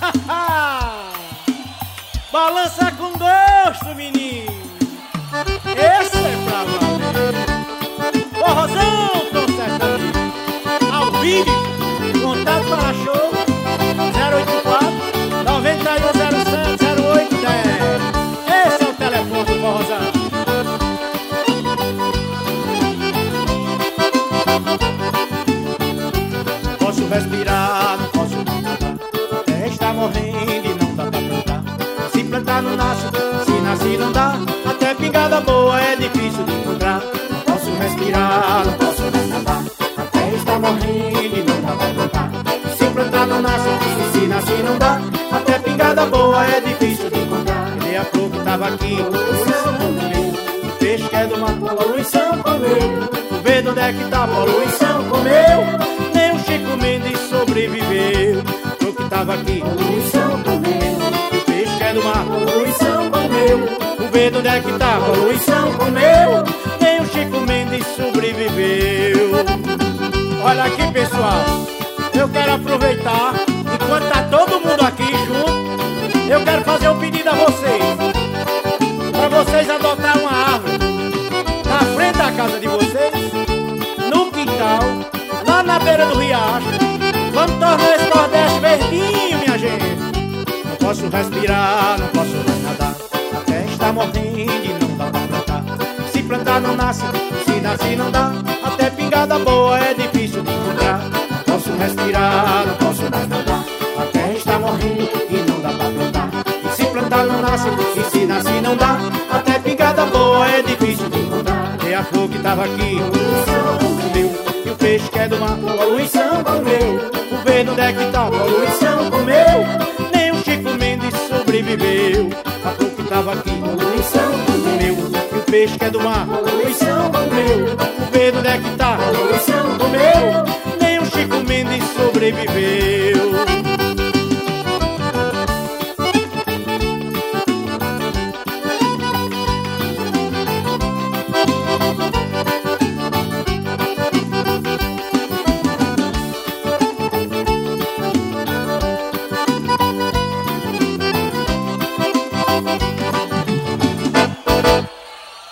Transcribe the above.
Balança com gosto, menino. Esse é pra valer. Forrozão com sertanejo. Ao vivo, contato para show 084 9107 0810. Esse é o telefone do Forrozão. Posso respirar, não posso nadar. A terra está morrendo e não dá pra plantar. Se plantar não nasce, se nasce não dá. Até pingada boa é difícil de encontrar. Não posso respirar, não posso nadar. A terra está morrendo e não dá pra plantar. Se plantar não nasce, se nasce não dá. Até pingada boa é difícil de encontrar. E a flor que tava aqui, poluição comeu. O peixe que é do mar, poluição comeu. O verde onde é que tá, poluição comeu. Nem o Chico Mendes sobreviveu. O que tava aqui, poluição comeu. O peixe que é do mar, poluição comeu. O verde onde é que tá, poluição comeu. Nem o Chico Mendes sobreviveu. Olha aqui, pessoal, eu quero aproveitar, enquanto tá todo mundo aqui junto, eu quero fazer um pedido a vocês, pra vocês adotar uma árvore na frente da casa de vocês, no quintal, lá na beira do riacho. Vamos tornar esse Nordeste verdinho, minha gente. Não posso respirar, não posso nadar. A terra está morrendo e não dá pra plantar. Se plantar não nasce, se nasce não dá. Até pingada boa é difícil de encontrar. Não posso respirar, não posso mais nadar. A terra está morrendo e não dá pra plantar. E se plantar não nasce, e se nasce não dá. Até pingada boa é difícil de encontrar. E a flor que tava aqui, poluição comeu. E o peixe que é do mar, poluição comeu. O verde onde é que tá, poluição comeu. Nem o Chico Mendes sobreviveu. A flor que tava aqui, poluição comeu. E o peixe que é do mar, poluição comeu.